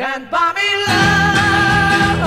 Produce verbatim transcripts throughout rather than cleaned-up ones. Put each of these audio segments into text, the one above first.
can't buy me love.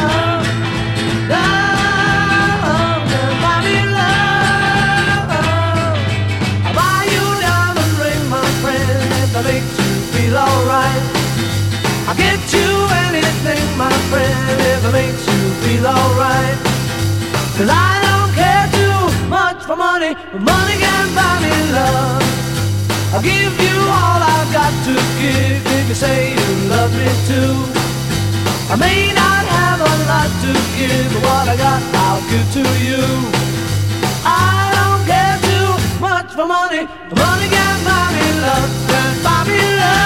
Love can't buy me love. I'll buy you a diamond ring, my friend, if that makes you feel alright. I'll get you anything, my friend, if it makes you feel alright. Cause I don't care too much for money, but money can't buy me love. I'll give you all I've got to give if you say you love me too. I may not have a lot to give, but what I got I'll give to you. I don't care too much for money, but money can't buy me love. Can't buy me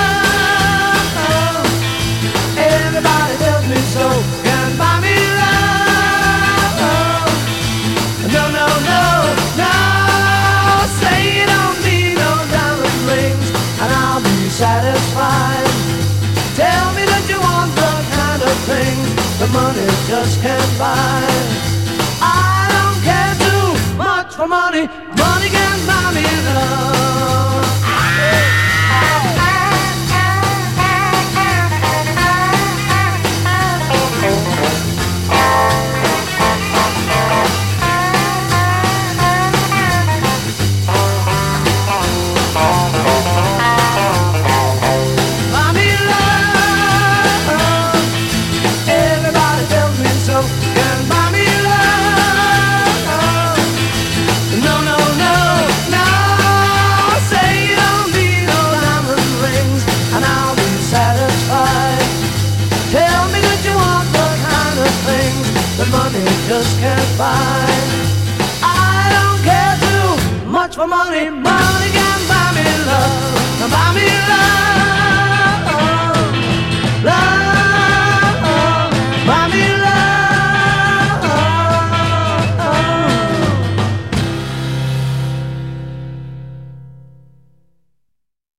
love. Everybody tells me so. Can't buy me love. No, no, no, no. Say you don't need no diamond rings, and I'll be satisfied. Tell me that you want the kind of things that money just can't buy. I don't care too much for money. Money can't buy me love. Money just can't buy. I don't care too much for money. Money can buy me love. Buy me love. Love. Buy me love.